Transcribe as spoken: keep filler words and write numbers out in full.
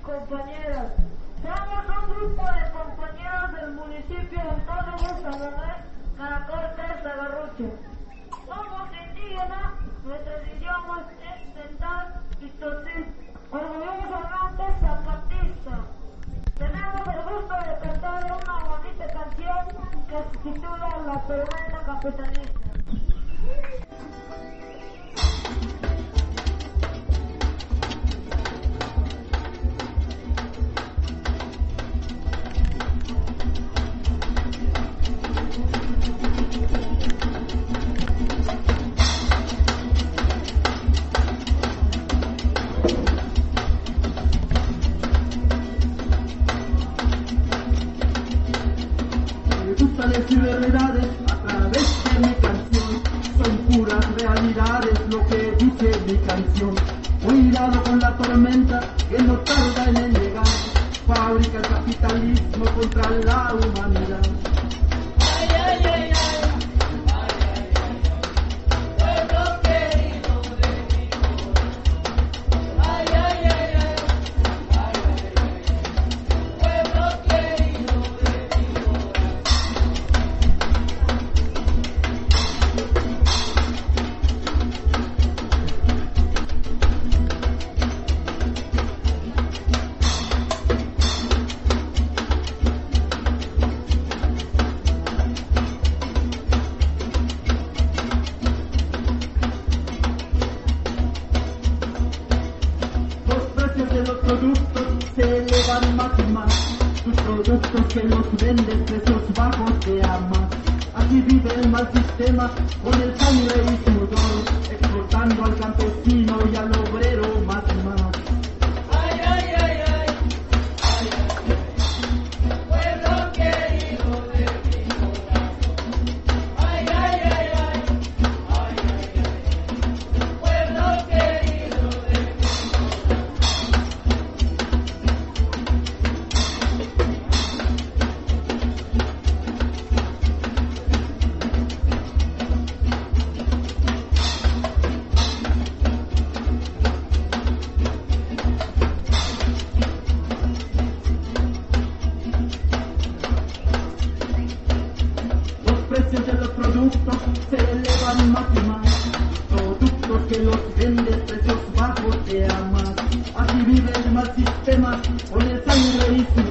compañeras. Somos un grupo de compañeros del municipio autónomo San Manuel Caracortes de Garrucha. Somos indígenas, nuestros idiomas es Tental y Tzotzil, orgullosamente zapatistas. Tenemos el gusto de cantar una bonita canción que se titula La Tormenta Capitalista. Y verdades a través de mi canción son puras realidades lo que dice mi canción. Cuidado con la tormenta que no tarda en llegar, fabrica el capitalismo contra la humanidad. Ay, ay, ay, ay, ay, ay, ay, pueblo querido de mi corazón. Ay, ay, ay, ay, ay, ay, ay, pueblo querido de mi corazón. De los productos se elevan más y más, tus productos que los vendes precios bajos te amas. Así vive el mal sistema con el sangre y sudor, explotando al campesino y al obrero más y más. Ay, ay, ay, ay, ay, ay, ay, pueblo querido de mi corazón. Ay, ay, ay, ay, ay, ay, ay, pueblo querido de mi corazón. Los precios de los productos se elevan más y más, productos que los vendes precios bajos te amas. Así vive el mal sistema con el sangre y sudor.